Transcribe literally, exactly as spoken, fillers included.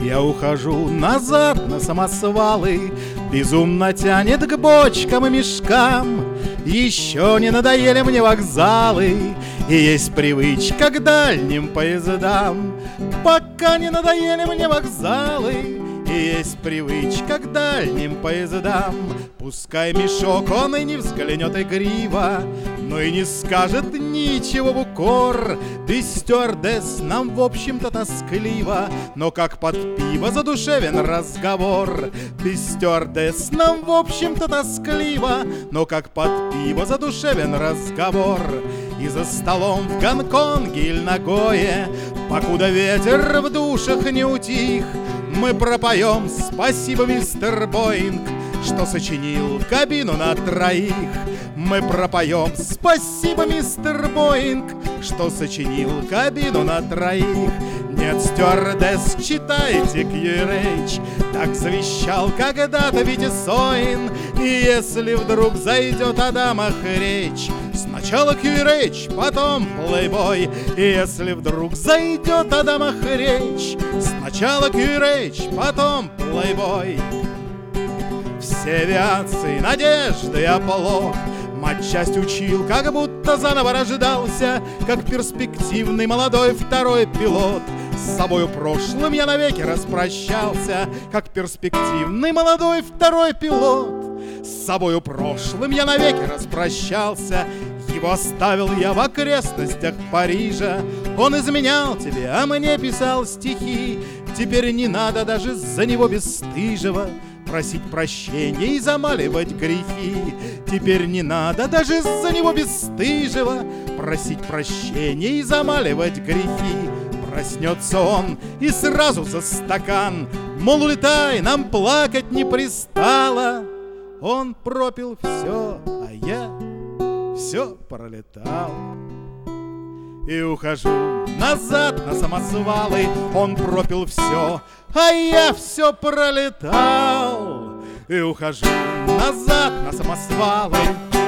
Я ухожу назад на самосвалы, безумно тянет к бочкам и мешкам. Еще не надоели мне вокзалы, и есть привычка к дальним поездам. Пока не надоели мне вокзалы, и есть привычка к дальним поездам. Пускай мешок он и не взглянет игриво, но и не скажет ничего в укор. Без стюардесс нам в общем-то тоскливо, но как под пиво задушевен разговор. Без стюардесс нам в общем-то тоскливо, но как под пиво задушевен разговор. И за столом в Гонконге или Нагое, покуда ветер в душах не утих, мы пропоем «Спасибо, мистер Боинг», что сочинил кабину на троих. Мы пропоем «Спасибо, мистер Боинг», что сочинил кабину на троих. Нет, стюардесс, читайте кью эр эйч, так завещал когда-то Витя Соин. И если вдруг зайдет о дамах речь, сначала кью эр эйч, потом плейбой. И если вдруг зайдет о дамах речь, сначала кью эр эйч, потом плейбой. Все авиации надежды и оплот матчасть учил, как будто заново рождался, как перспективный молодой второй пилот. С собою прошлым я навеки распрощался, как перспективный молодой второй пилот. С собою прошлым я навеки распрощался, его оставил я в окрестностях Парижа. Он изменял тебе, а мне писал стихи. Теперь не надо даже за него бесстыжего просить прощения и замаливать грехи. Теперь не надо даже за него бесстыжего просить прощения и замаливать грехи. Проснется он и сразу за стакан, мол, улетай, нам плакать не пристало. Он пропил все, а я все пролетал. И ухожу назад на самосвалы, он пропил все, а я все пролетал. И ухожу назад на самосвалы,